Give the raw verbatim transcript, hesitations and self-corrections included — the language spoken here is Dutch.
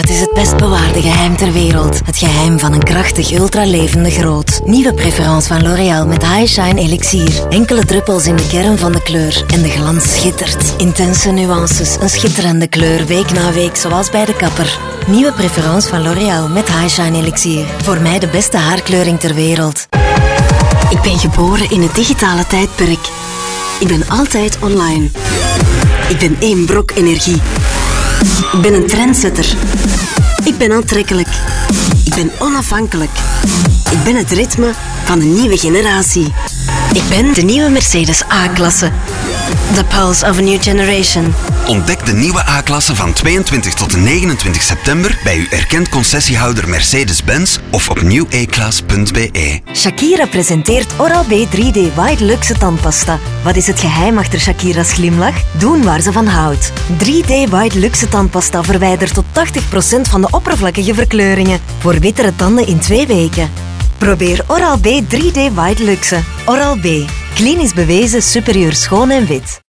Het is het best bewaarde geheim ter wereld. Het geheim van een krachtig, ultralevendig rood. Nieuwe preference van L'Oréal met High Shine Elixir. Enkele druppels in de kern van de kleur. En de glans schittert. Intense nuances, een schitterende kleur, week na week, zoals bij de kapper. Nieuwe preference van L'Oréal met High Shine Elixir. Voor mij de beste haarkleuring ter wereld. Ik ben geboren in het digitale tijdperk. Ik ben altijd online. Ik ben één brok energie. Ik ben een trendsetter. Ik ben aantrekkelijk. Ik ben onafhankelijk. Ik ben het ritme van een nieuwe generatie. Ik ben de nieuwe Mercedes A-klasse. The pulse of a new generation. Ontdek de nieuwe A-klasse van tweeëntwintig tot en negenentwintig september bij uw erkend concessiehouder Mercedes-Benz of op nieuw e klas punt b e. Shakira presenteert Oral-B drie D White Luxe tandpasta. Wat is het geheim achter Shakira's glimlach? Doen waar ze van houdt. drie D White Luxe tandpasta verwijdert tot tachtig procent van de oppervlakkige verkleuringen. Voor wittere tanden in twee weken. Probeer Oral-B drie D White Luxe. Oral-B. Klinisch bewezen superieur schoon en wit.